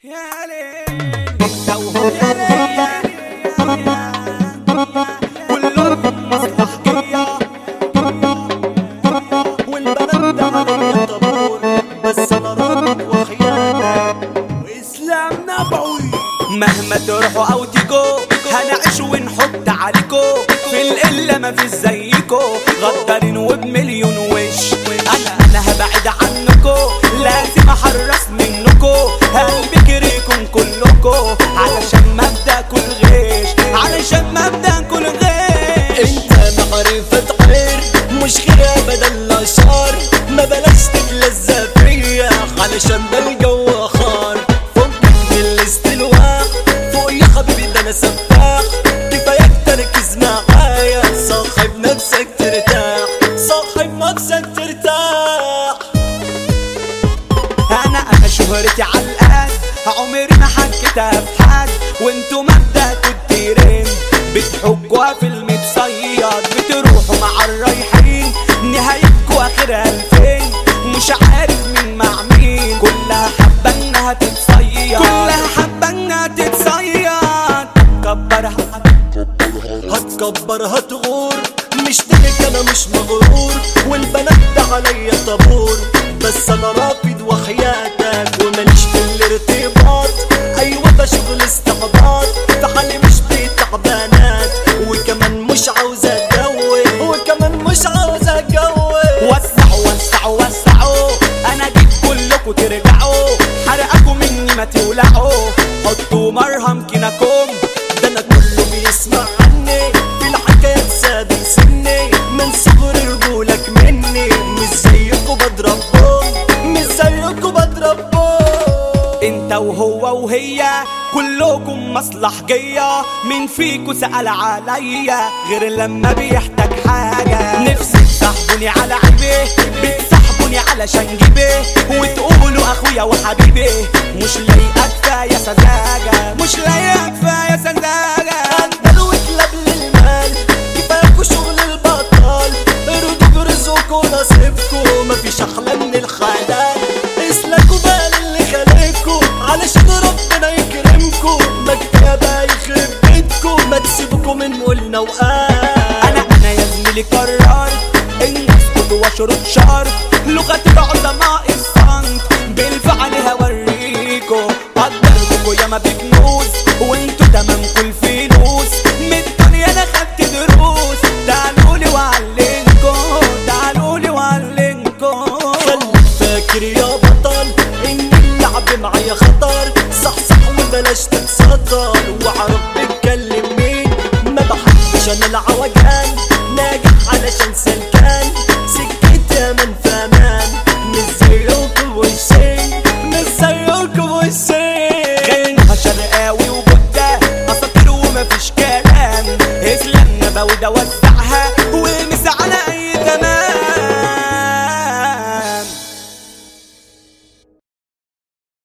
يا ليل التوهم يا ليل كلهم مصلحجية والبنات ده عليا طابور بس انا راضي وخيانة واسلام نبوي مهما تروحوا او تيجوا هنعيش ونحط عليكوا في القلة مفيش زيكوا غدارين وبمليون وش انا هبعد عنكوا لازم احرص منكوا قلبي كريكم كلكوا علشان مبدأ كل غيش علشان مبدأ كل غيش انت معرفة غير مش خير ابدا لا شر ما بلاش تتلذى فيا علشان ده الجو خار فكك من الاستلواء فوق يا حبيبي ده انا سفاح كفاية تركز معايا صاحب نفسك ترتاح صاحب نفسك ترتاح انا شهرتي عالقد عمري ما حكيتها في حد وانتوا مبدأكوا التيرين بتحكوا في المتصيد بتروحوا مع الرايحين نهايتكوا اخرها 2000 مش عارف مين مع مين كلها حابة انها تتصيد كلها حابة انها تتصيد هتكبر هتغور مش تلك انا مش مغرور والبنات ده عليا طابور بس انا رافض وحياتك وماليش في الارتباط ايوه ده شغل استعباط في حالي مش بتعبانات وكمان مش عاوز اتجوز وكمان مش عاوز اتجوز وسعوا انا جيت كلكوا ترجعوا حرقكوا مني ما تولعوا حطوا مرهم كناكم ده انا كله بيسمع عني في الحكايات سابق سني من صغر رجولك مني مش زيكوا بضربهم مش زيكوا بضربهم انت وهو وهي كلكم مصلحجية مين فيكوا سأل عليا غير لما بيحتاج حاجة نفسي تصاحبوني على عيبي بتصاحبوني علشان جيبي وتقولوا اخويا وحبيبي مش لايقة كفاية سذاجة مش لايقة كفاية سذاجة اندلوا كلاب للمال كفاياكوا شغل البطال ردوا برزقكوا نصيبكوا مفيش احلى من الخيال اسلكوا بقى اللي خلقكوا علشان ربنا يكرمكوا ما كفايه بقى يخرب بيتكوا ما تسيبكوا من قولنا وقال انا يا زميلي قررت ان اسكت واشرب شرط لغة العظماء الصمت بالفعل هوريكوا قدرتكوا ياما بكنوز وانتوا تمامكوا الفلوس من الدنيا انا خدت دروس تعالولي وعلمكوا تعالولي وعلمكوا خليك فاكر يا بطل ان اللعب معايا خطر صح وبلاش تتصدر وعرف بتكلم مين ما بحبش انا العوجان ناجح علشان سلكان سكتي امان فامان مش زيكوا وشين مش زيكوا وشين غنها شرقاوي وبودة اساطير ومفيش كلام اسلام نبوي ده وزعها ومس على